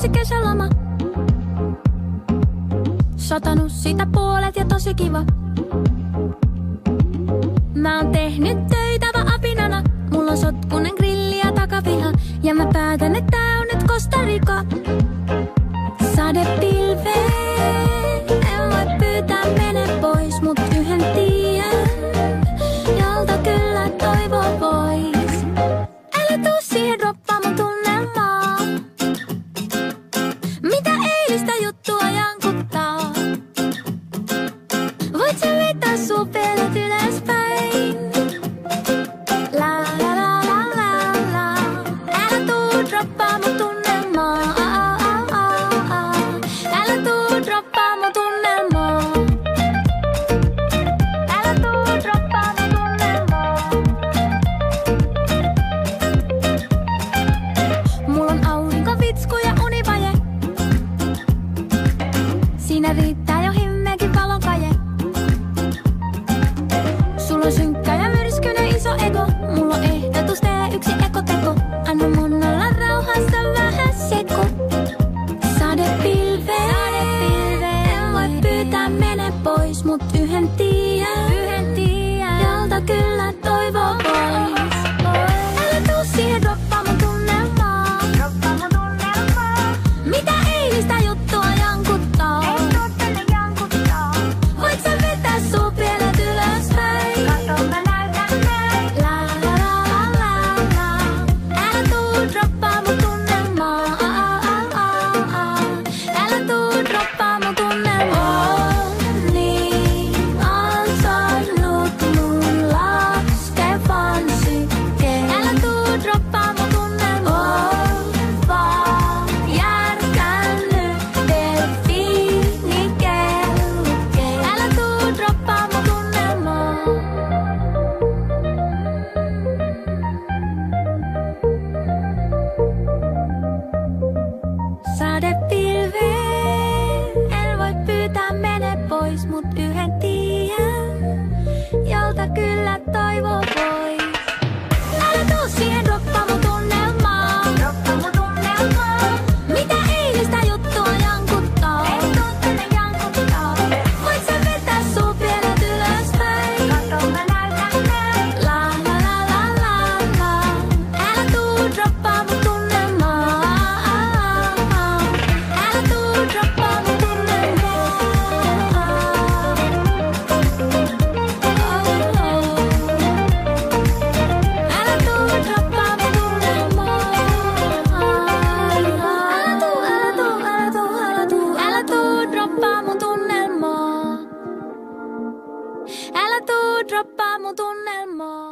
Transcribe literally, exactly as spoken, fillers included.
yksi kesäloma. Satanut sitä puolet ja tosi kiva. Mä oon tehnyt töitä vaan apinana. Mulla on sotkunen grilli ja takapiha. Ja mä päätän, että tää on nyt Costa Rica. Sadepilveen, en voi pyytää mene pois, mut yhden tiedän, jolta kyllä toivoo pois. Älä tuu siihen droppaamaan tunnelmaa. Mitä eilistä juttua jankuttaa? Voit sä vetää suu pelet ylöspäin? La la la la la la. Älä tuu droppaamaan tunnelmaa. Älä tuu droppaamaan tunnelmaa. Älä tuu droppaamaan tunnelmaa. Mulla on aurinkovitsku ja univaje. Siinä riittää jo himmeekin valokaje. Sulla on synkkä ja myrskyinen iso ego. Mulla on ehdotus, tee yksi ekoteko. Anna mun olla rauhassa vähän seku. Sadepilveen, en voi pyytää mene pois, mut yhden tiedän, yhden tiedän, jolta kyllä toivoo pois. Älä tuu siihen droppaamaan tunnelmaa. Mitä eilistä juttua jankuttaa? Voit sä vetää suu pielet ylöspäin? La la la la la la. Älä tuu droppaamaan tunnelmaa. Älä tuu droppaamaan tunnelmaa. Niin ansainnut mun laskevan sykkeen. Älä tuu droppaamaan tunnelmaa. Vaan järkännyt delfiini kellukeen. Älä tuu droppaamaan tunnelmaa. Sadepilveen, en voi pyytää mene pois, mut yhden tiedän, jolta kyllä toivoo pois. Älä tuu siihen droppaamaan tunnelmaa. Mitä eilistä juttua jankuttaa? Voit sä vetää suu pielet ylöspäin? La la la la la la. Älä tuu droppaamaan tunnelmaa. Älä tuu droppaamaan tunnelmaa. Älä tuu droppaamaan tunnelmaa. Älä tuu, älä tuu, älä tuu, älä tuu, älä tuu droppaamaan tunnelmaa. Älä tuu droppaamaan tunnelmaa.